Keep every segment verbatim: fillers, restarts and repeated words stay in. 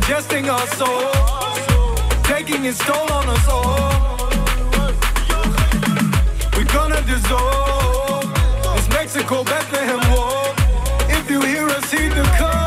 congesting our soul, taking its toll on us all. We're gonna dissolve this Mexico Bethlehem wall. If you hear us, heed the call.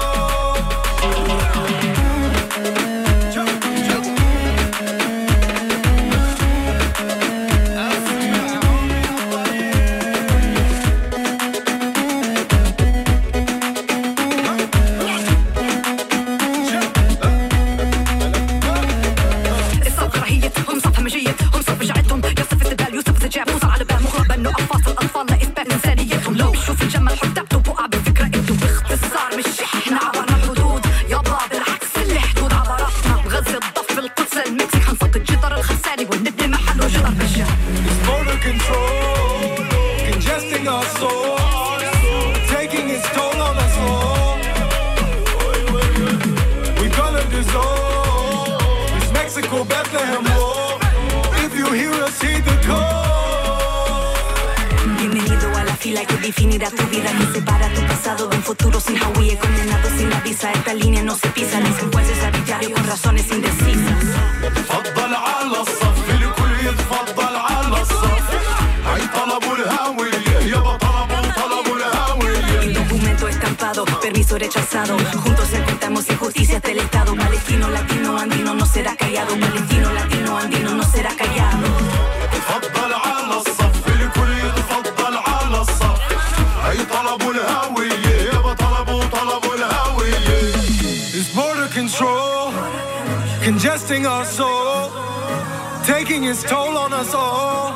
Definirá tu vida que separa tu pasado de un futuro sin Hawái, condenado sin la visa. Esta línea no se pisa, dicen jueces arbitrarios con razones indecisas. تفضل على الصف الكل يتفضل على الصف. هاي طلبوا الهوية يابا طلبوا طلبوا الهوية. El documento estampado, permiso rechazado. Juntos enfrentamos injusticias del Estado. Palestino, latino, andino no será callado. Palestino, latino, andino no será callado. تفضل على الصف الكل يتفضل على الصف. هاي طلبوا الهوية يابا طلبوا طلبوا الهوية. This border control, congesting our soul, taking its toll on us all.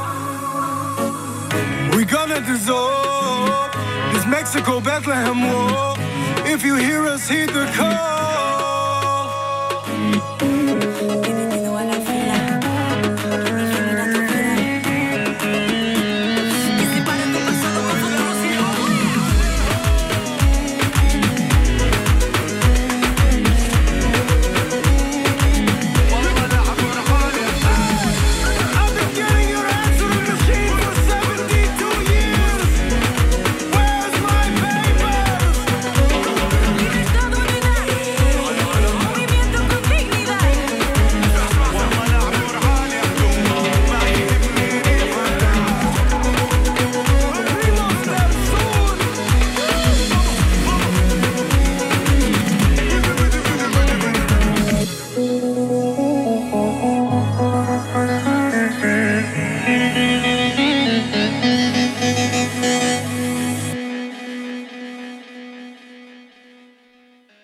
We're gonna dissolve this Mexico Bethlehem wall. If you hear us, heed the call.